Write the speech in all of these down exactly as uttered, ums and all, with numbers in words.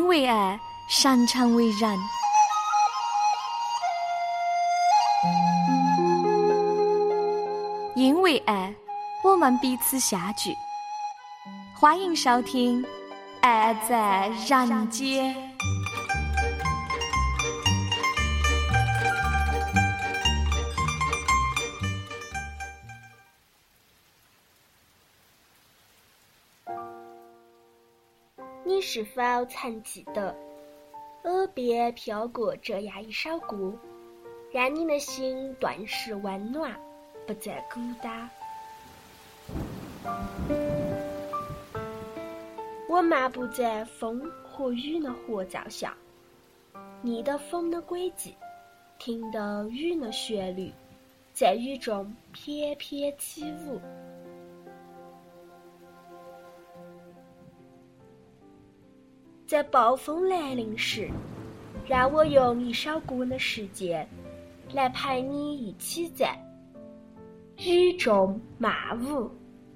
因为爱，擅长为人。因为爱，我们彼此相聚。欢迎收听《爱在人间》。 你是否曾记得，耳边飘过这样一首歌，让你的心顿时温暖，不再孤单？我漫步在风和雨的合奏下，逆的风的轨迹，听的雨的旋律，在雨中翩翩起舞。在暴风来临时，让我用一首歌的时间来陪你一起在雨中漫舞。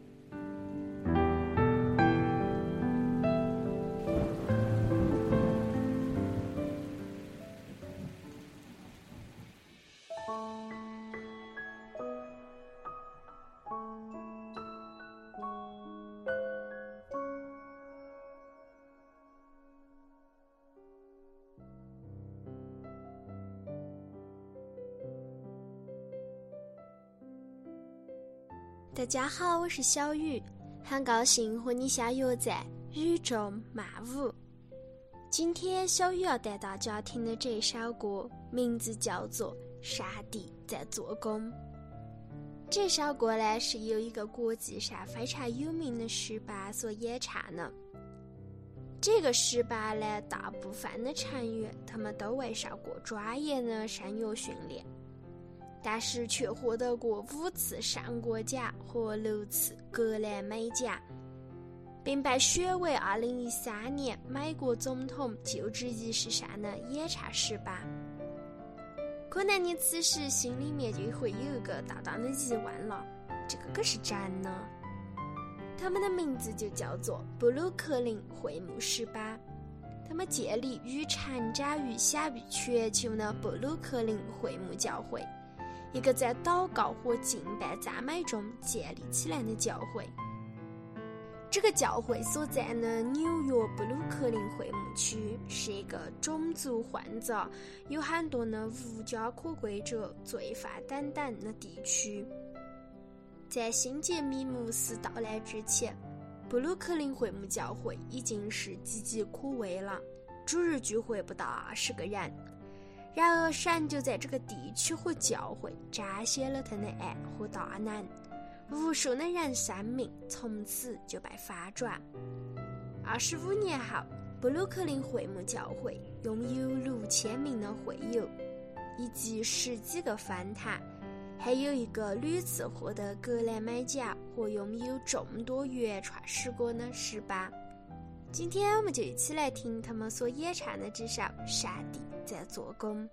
大家好，我是小雨，很高兴和你相约在雨中漫舞。今天小雨要带大家听的这首歌名字叫做《上帝在做工》。这首歌呢是由一个国际上非常有名的诗班所演唱的。这个诗班呢，大部分的成员他们都未受过专业的声乐训练，但是却获得过五次上国奖和六次格莱美奖，并被选为二零一三年美国总统就职仪式上的演唱诗班。可能你此时心里面就会有一个大大的疑问了，这个可是真的？他们的名字就叫做布鲁克林会幕诗班，他们建立于成长于享誉全球的布鲁克林会幕教会，一个在祷告和敬拜赞美中建立起来的教会。这个教会所在的纽约布鲁克林会幕区是一个种族混杂、有很多的无家可归者、罪犯等等的地区。在新杰米牧师到来之前，布鲁克林会幕教会已经是岌岌可危了，主日聚会不到二十个人。然而神就在这个地区和教会展现了他的爱和大能，无数的人生命从此就被翻转。二十五年后，布鲁克林会幕教会拥有六千名的会友，以及十几个分堂，还有一个屡次获得格莱美奖和拥有众多原创诗歌的诗班。今天我们就一起来听他们所演唱的这首《上帝在做工》。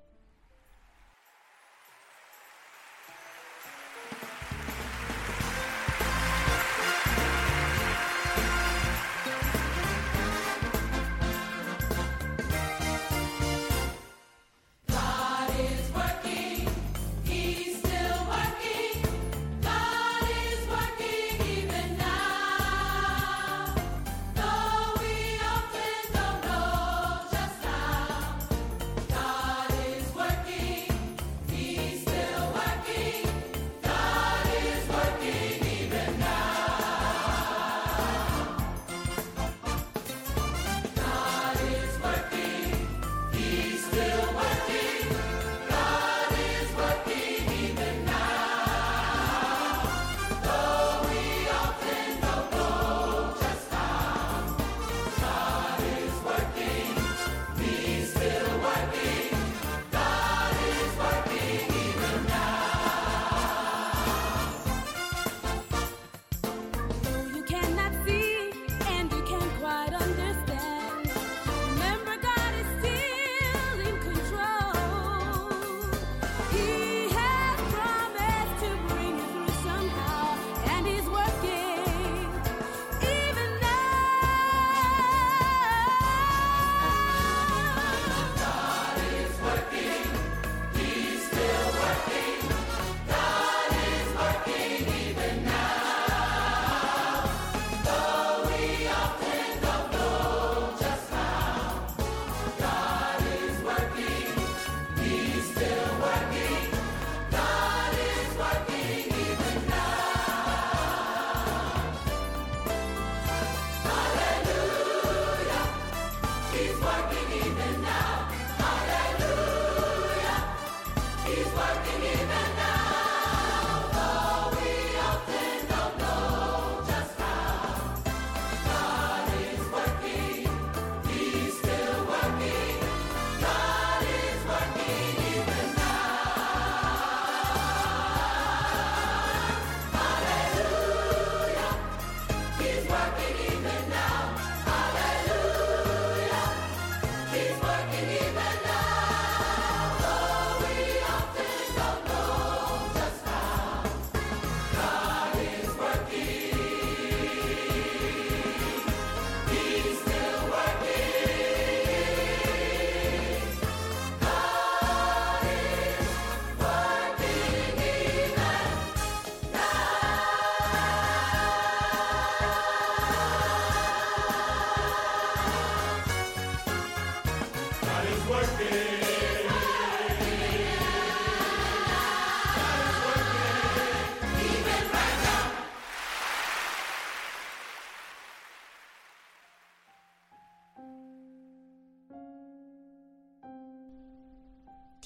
Is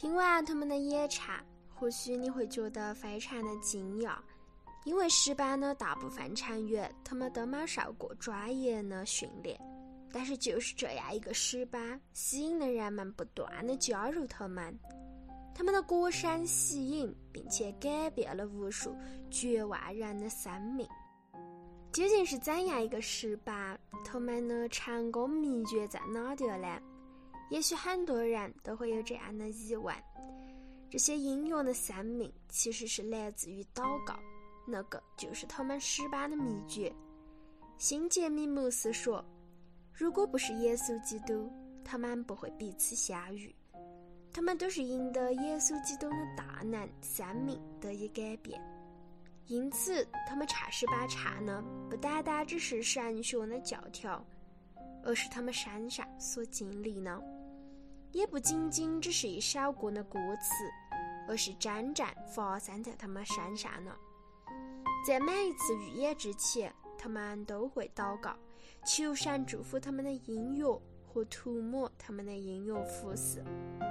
听完他们的演唱，或许你会觉得非常的惊讶，因为诗班的大部分成员他们都没受过专业的训练，但是就是这样一个诗班，吸引了人们不断的加入他们。他们的歌声吸引并且改变了无数绝望人的生命。究竟是怎样一个诗班？他们的成功秘诀在哪里呢？也许很多人都会有这样的疑问。这些音乐的生命其实是来自于祷告，那个就是他们诗班的秘诀。辛杰米牧师说，如果不是耶稣基督，他们不会彼此相遇。他们都是因得耶稣基督的大能，生命得以改变。因此他们唱诗班唱的不单单只是神学的教条，而是他们身上所经历的，也不仅仅只是一首歌的歌词，而是真正发生在他们身上的。在每一次预演之前，他们都会祷告，求神祝福他们的音乐和涂抹他们的音乐服饰。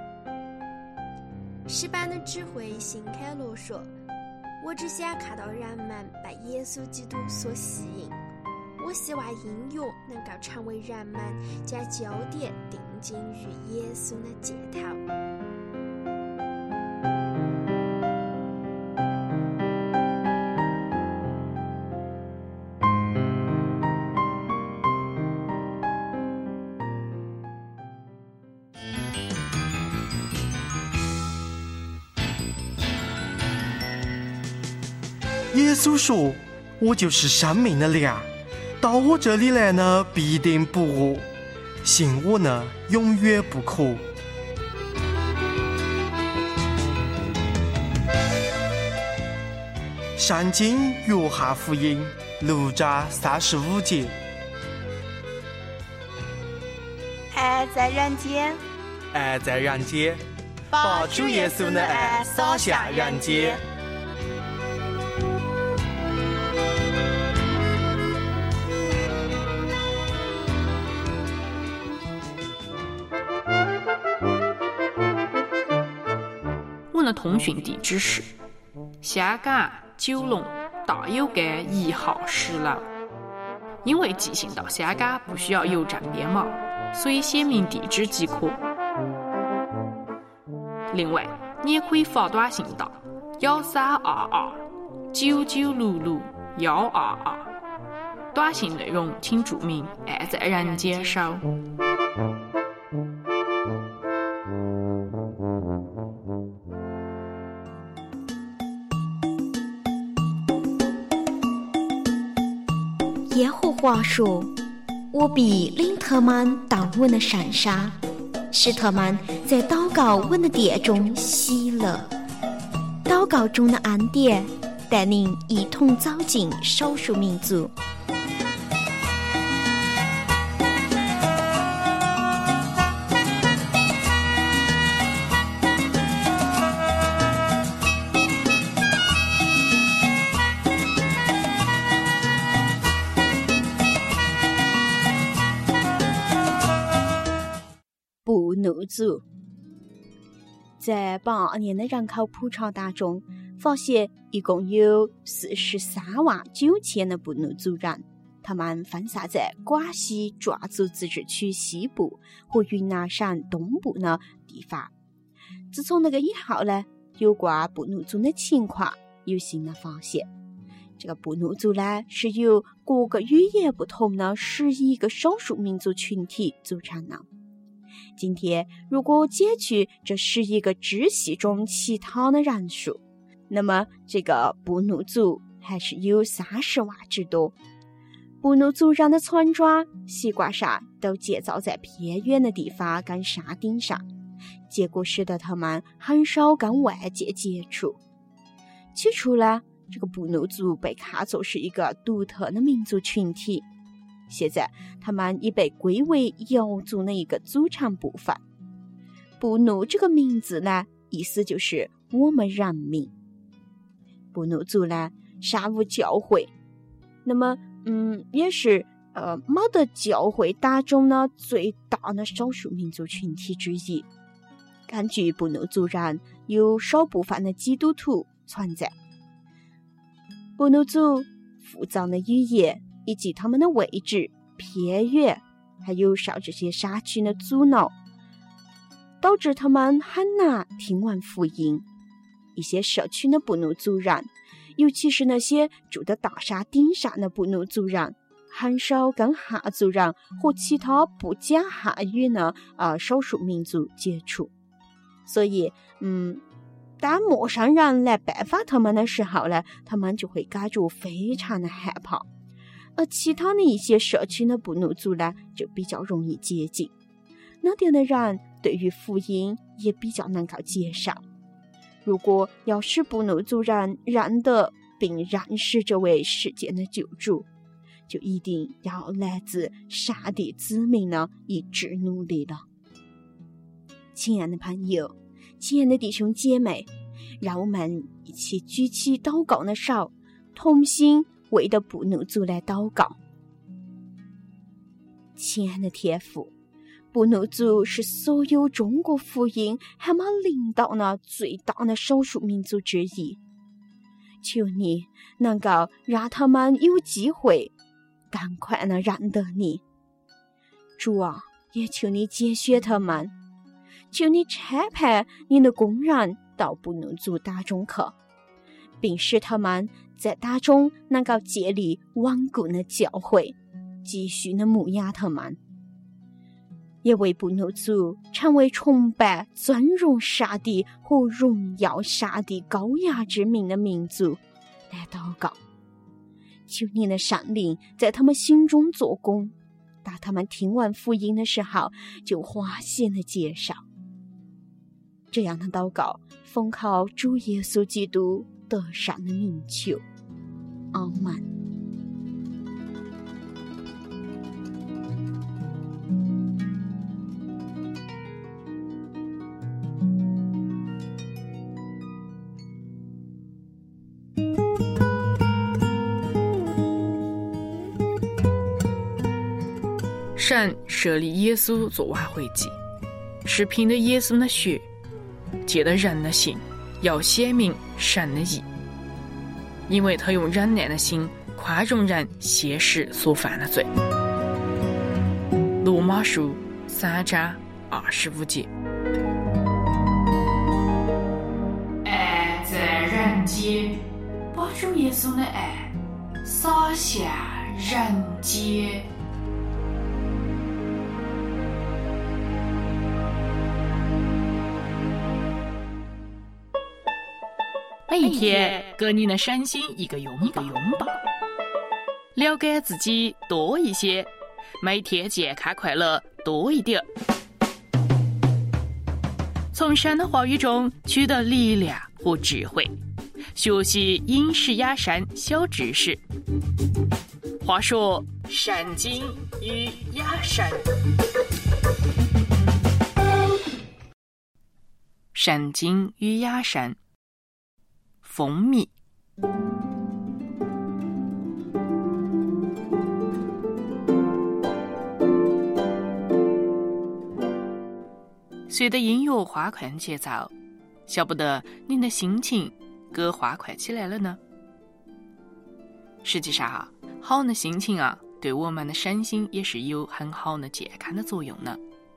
诗班的指挥辛凯罗说，我只想看到人们被耶稣基督所吸引，我希望音乐能够成为人们将焦点定睛于耶稣的箭头。 耶稣说，我就是生命的粮，到我这里来呢，必定不饿，信我呢，永远不渴。圣经约翰福音六章三十五节。 爱在人间， 爱在人间，把主耶稣的爱洒向人间。 我的通讯地址是香港九龙大有街一号十楼。因为寄信到香港不需要邮政编码，所以写明地址即可。另外，你也可以发短信到幺三二二九九六六幺二二，短信内容请注明“爱在人间收”。 耶和华说，我必领他们到我的山上，使他们在祷告我的殿中喜乐。祷告中的恩典带领一同走进少数民族。布奴族在八年的人口普查当中，发现一共有四十三万九千的布奴族人，他们分散在广西壮族自治区西部和云南省东部的地方。自从那个以后呢，有关布奴族的情况有新的发现。这个布奴族呢，是由各个语言不同的十一个少数民族群体组成的。今天如果减去这十一个支系中其他的人数，那么这个布奴族还是有三十万之多。布奴族人的村庄习惯上都建造在偏远的地方跟山顶上，结果使得他们很少跟外界接触。起初呢，这个布奴族被看作是一个独特的民族群体，现在他们已被归为瑶族的一个组成部分。布奴这个名字呢，意思就是我们人民。布奴族呢，尚无教会，那么嗯，也是呃没得教会当中呢最大的少数民族群体之一。 根据布努族人有少部分的基督徒存在。布努族复杂的语言以及他们的位置、偏远，还有受这些社区的阻挠，导致他们很难听完福音。一些社区的布努族人，尤其是那些住在大山顶上的布努族人，很少跟汉族人和其他不讲汉语的呃少数民族接触。所以，嗯，当陌生人来拜访他们的时候呢，他们就会感觉非常的害怕。而其他的一些社区的布努族呢，就比较容易接近。那点的人对于福音也比较能够接受。如果要使布努族人认得并认识这位世界的救主，就一定要来自上帝子民的一致努力了。亲爱的朋友，亲爱的弟兄姐妹，让我们一起举起祷告的手，同心为的布努族来祷告。亲爱的天父，布努族是所有中国福音还没领导的最大的少数民族之一，求你能够让他们有机会赶快的认得你。主啊，也求你拣选他们，求你差派你的工人到布努族当中去，并使他们在当中能够建立稳固的教会，继续的牧养他们，也为布努族成为崇拜尊荣上帝和荣耀上帝高雅之名的民族来祷告。求你的圣灵在他们心中做工，当他们听完福音的时候就欢喜的接受。这样的祷告奉靠主耶稣基督得胜的名求，阿们。 神设立耶稣做挽回祭，是凭着耶稣的血，借着人的心，要显明神的义，因为他用忍耐的心宽容人现时所犯的罪。罗马书三章二十五节。 爱在人间，把主耶稣的爱洒向人间。 每一天给你的身心一个拥抱，拥抱，了解自己多一些，每天健康快乐多一点。从神的话语中取得力量和智慧，学习饮食养生小知识。话说，圣经与养生。圣经与养生。蜂蜜。随着音乐欢快的节奏，晓不得您的心情给欢快起来了呢？实际上啊，好的心情啊，对我们的身心也是有很好的健康的作用呢。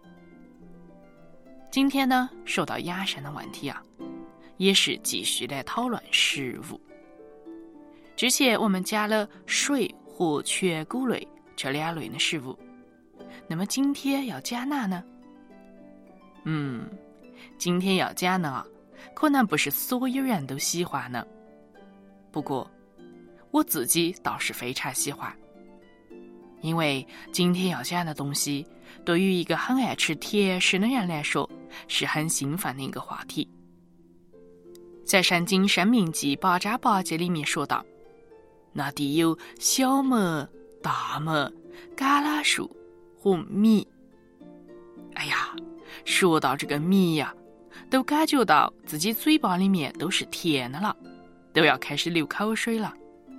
今天呢，说到养生的问题啊，也是继续来讨论食物。之前我们讲了水和全谷类这两类的食物，那么今天要讲哪呢？嗯，今天要讲的可能不是所有人都喜欢的，不过我自己倒是非常喜欢，因为今天要讲的东西对于一个很爱吃甜食的人来说是很兴奋的一个话题。在圣经申命记八章八节里面说道，那地有小麦、大麦、橄榄树和米。哎呀，说到这个米呀、啊，都感觉到自己嘴巴里面都是甜的了，都要开始流口水了。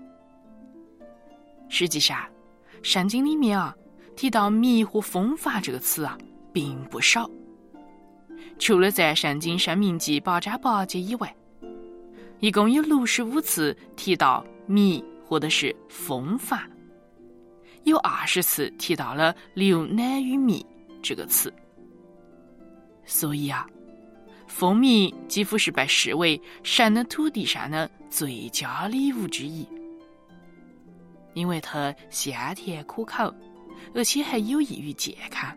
实际上，圣经里面啊提到米和风帆这个词啊并不少。 除了在《圣经·申命记》八章八节以外，一共有六十五次提到米或者是风法，有二十次提到了流奶与蜜这个词。所以啊，蜂蜜几乎是被视为神的土地上的最佳礼物之一，因为它香甜可口，而且还有益于健康。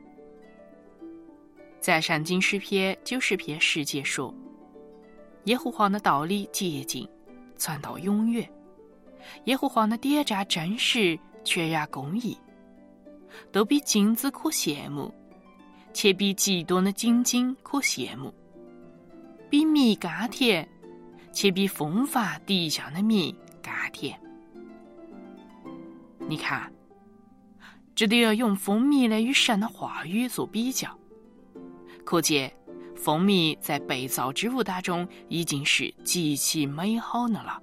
在圣经诗篇九十篇十节说，耶和华的道理洁净，传到永远，耶和华的典章真实，全然公义，都比金子可羡慕，且比极多的金金可羡慕，比蜜甘甜，且比风发地上的蜜甘甜。你看，这都要用蜂蜜来与神的话语做比较，可见蜂蜜在被造之物当中已经是极其美好的了。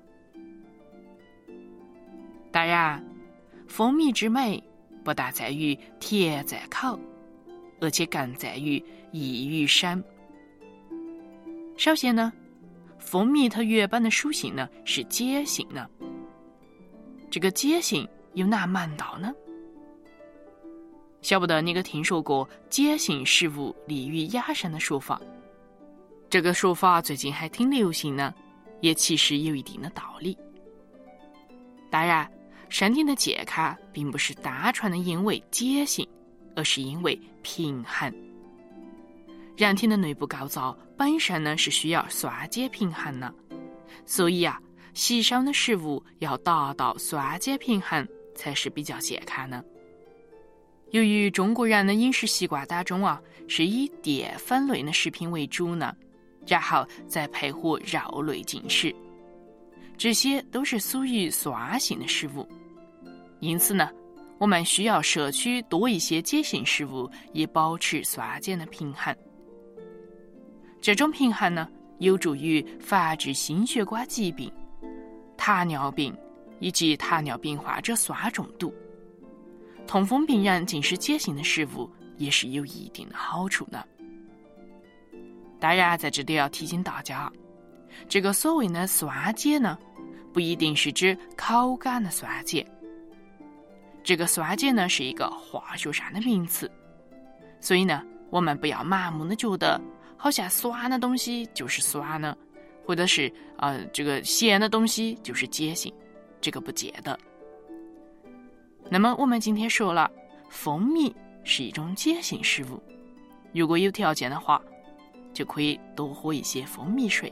当然，蜂蜜之美不但在于甜在口，而且更在于益于身。首先呢，蜂蜜它原本的属性呢是碱性的，这个碱性有哪门道呢？晓不得你可听说过碱性食物利于养生的说法？这个说法最近还挺流行呢，也其实有一定的道理。当然，身体的健康并不是单纯的因为碱性，而是因为平衡。人体的内部构造本身呢是需要酸碱平衡的，所以啊，吸收的食物要达到酸碱平衡才是比较健康的。由于中国人的饮食习惯当中啊，是以淀粉类的食品为主呢，然后再配合肉类进食，这些都是属于酸性的食物。因此呢，我们需要摄取多一些碱性食物，以保持酸碱的平衡。这种平衡呢，有助于防治心血管疾病、糖尿病以及糖尿病患者酸中毒。痛风病人进食碱性的食物也是有一定的好处的。当然，在这里要提醒大家，这个所谓的酸碱呢，不一定是指口感的酸碱。这个酸碱呢是一个化学上的名词，所以呢，我们不要盲目的觉得好像酸的东西就是酸的，或者是呃这个咸的东西就是碱性，这个不见得。那么我们今天说了，蜂蜜是一种碱性食物，如果有条件的话，就可以多喝一些蜂蜜水。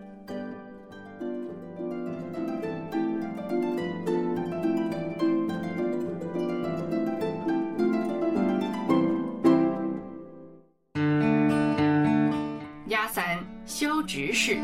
亚三小知识。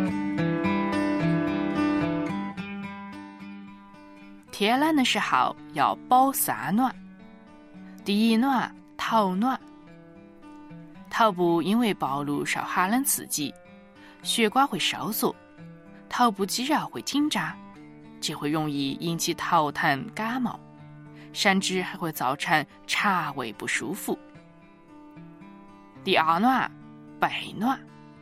天冷的时候要保三暖。第一暖，头暖。头部因为暴露受寒冷刺激，血管会收缩，头部肌肉会紧张，这会容易引起头疼、感冒，甚至还会造成肠胃不舒服。第二暖，背暖。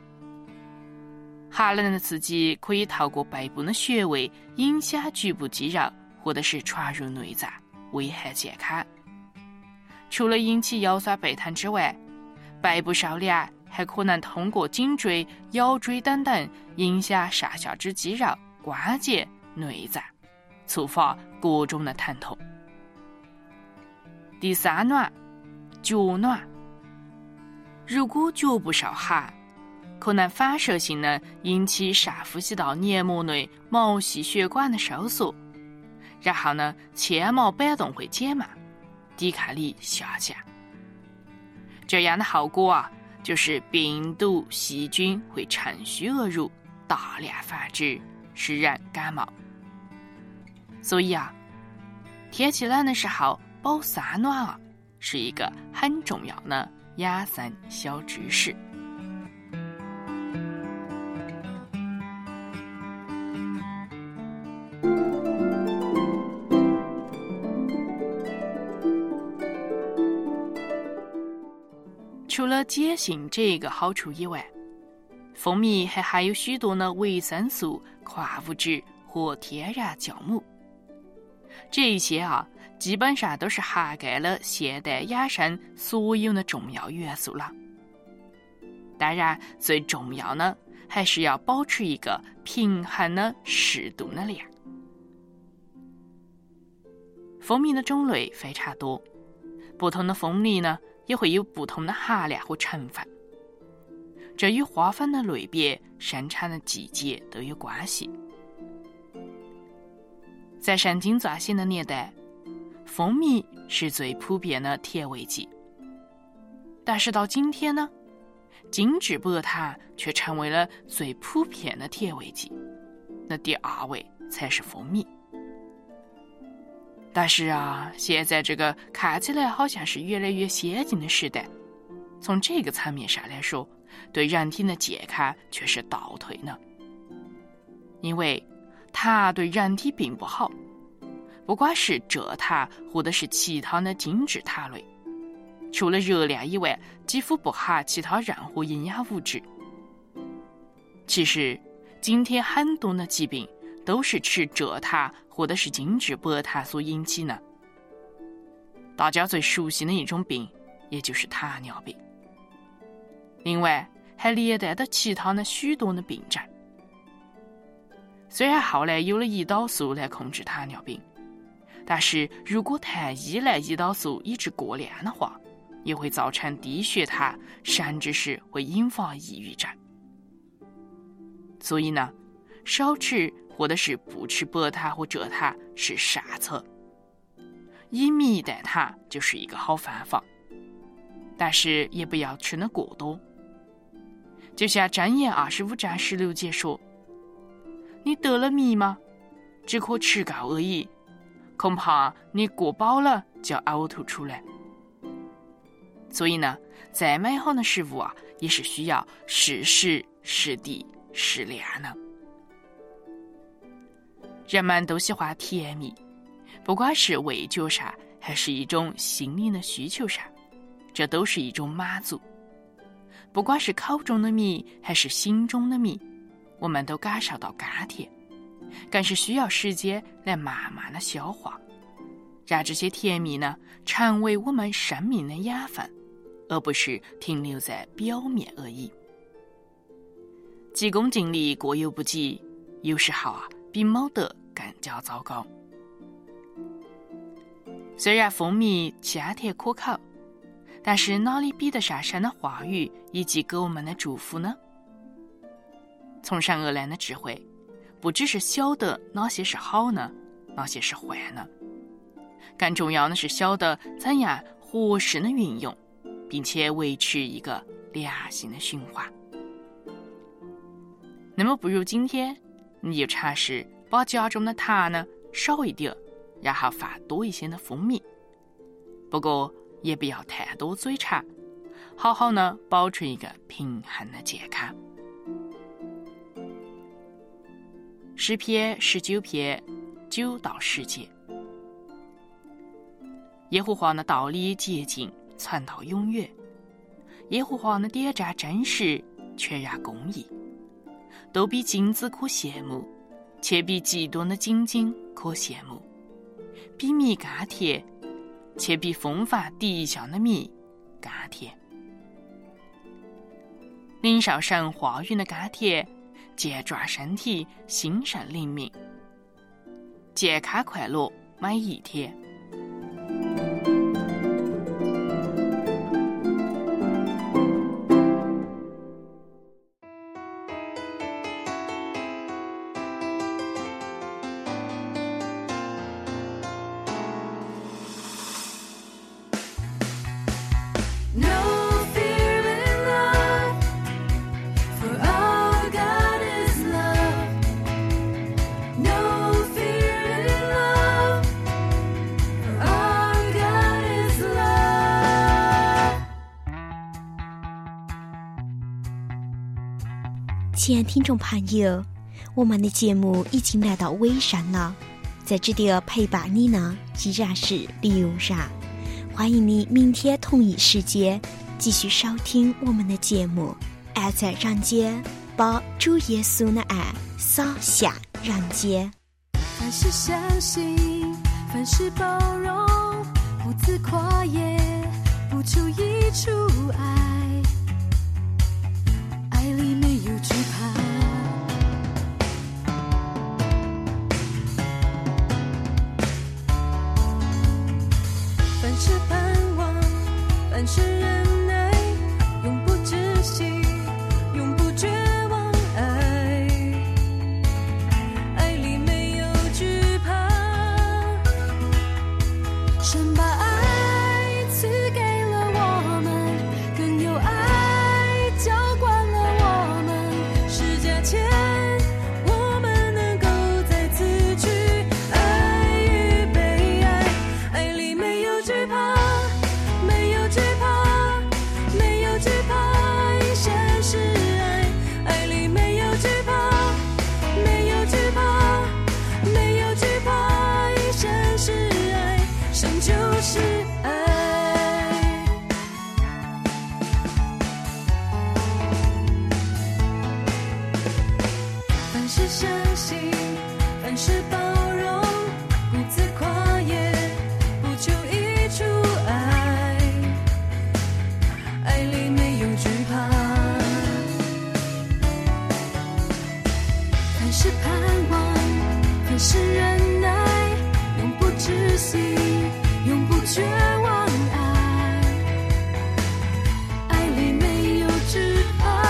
寒冷的刺激可以透过背部的穴位影响局部肌肉，或者是传入内脏，危害健康。除了引起腰酸背疼之外，背部受凉还可能通过颈椎、腰椎等等影响上下肢肌肉、关节、内脏，触发各种的疼痛。第三暖，脚暖。如果脚部受寒，可能反射性的引起上呼吸道黏膜内毛细血管的收缩，然后呢，纤毛板动会减慢，抵抗力下降。这样的后果啊，就是病毒、细菌会趁虚而入，大量繁殖，使人感冒。所以啊，天气冷的时候保三暖啊，是一个很重要的养生小知识。 除了碱性这个好处以外，蜂蜜还含有许多的维生素、矿物质和天然酵母。这一些啊，基本上都是涵盖了现代养生所有的重要元素了。当然，最重要呢，还是要保持一个平衡的适度的量。蜂蜜的种类非常多，不同的蜂蜜呢，也会有不同的含量和成分。这与花粉的类别、生产的季节都有关系。在圣经撰写的年代，蜂蜜是最普遍的甜味剂，但是到今天呢，精制白糖却成为了最普遍的甜味剂，那第二位才是蜂蜜。但是啊，现在这个看起来好像是越来越先进的时代，从这个层面上来说，对人体的健康却是倒退呢。因为糖对人体并不好，不管是蔗糖或者是其他的精制糖类，除了热量以外，几乎不含其他任何营养物质。其实，今天很多的疾病都是吃蔗糖或者是精制白糖所引起的。大家最熟悉的一种病，也就是糖尿病。另外，还连带着其他的许多的病症。虽然后来有了胰岛素来控制糖尿病，但是如果太依赖胰岛素以致过量的话，也会造成低血糖，甚至是会引发抑郁症。所以呢，少吃或者是不吃白糖和蔗糖是善策，以米代糖就是一个好方法，但是也不要吃得过多。就像箴言二十五章十六节说：“你得了米吗？只可吃够而已，恐怕你过饱了就呕吐出来。”所以呢，再美好的食物啊，也是需要适时、适地、适量的。人们都喜欢甜蜜，不管是味觉上，还是一种心灵的需求上，这都是一种满足。不管是口中的蜜，还是心中的蜜，我们都感受到甘甜，更是需要时间来慢慢的消化，让这些甜蜜呢，成为我们生命的养分，而不是停留在表面而已。急功近利，过犹不及，有时候啊，比没得更加糟糕。虽然蜂蜜香甜可口，但是哪里比得上神的话语以及给我们的祝福呢？从神而来的智慧，不只是晓得哪些是好呢，哪些是坏呢，更重要的是晓得怎样合适的运用，并且维持一个良性的循环。那么不如今天你就尝试把家中的糖呢少一点，然后放多一些的蜂蜜，不过也不要太多嘴馋，好好呢保持一个平衡的健康。诗篇十九篇九到十节，耶和华的道理洁净，传到永远。耶和华的典章真实，全然公义，都比金子可羡慕，且比极多的金金可羡慕，比蜜甘甜，且比风范地上的蜜甘甜。领受神话语的甘甜，健壮身体，心神灵敏，健康快乐每一天。 亲爱听众朋友，我们的节目已经来到尾声了，在这里陪伴你呢依然是刘然，欢迎你明天同一时间继续收听我们的节目。爱在人间，把主耶稣的爱洒下人间。 凡事相信，凡事包容，不自夸也，不求一处爱，爱里没有惧怕。凡事盼望，凡事忍耐，永不止息，永不绝望。爱，爱里没有惧怕。神把爱赐给了我们，更有爱浇灌了我们。十架前，我们能够再次去爱与被爱，爱里没有惧怕，没有惧怕，没有惧怕，一生是爱，爱里没有惧怕，没有惧怕，没有惧怕，一生是爱，神就是爱。凡事相信，凡事包容，不自夸也，不求一处爱，爱里没有惧怕。凡事盼望，凡事忍耐，永不止息，永不绝望。爱，爱里没有惧怕。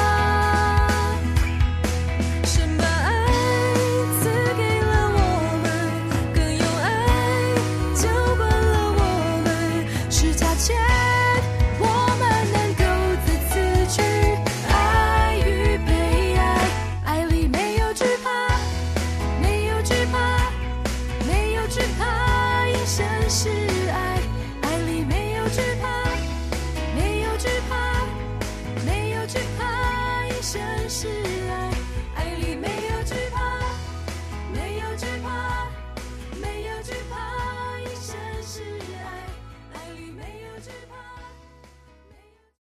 神把爱赐给了我们，更有爱浇灌了我们。十架前，我们能够再次去爱与被爱，爱里没有惧怕，没有惧怕，没有惧怕，一生是爱，爱里没有惧怕，没有惧怕，没有惧怕，一生是爱。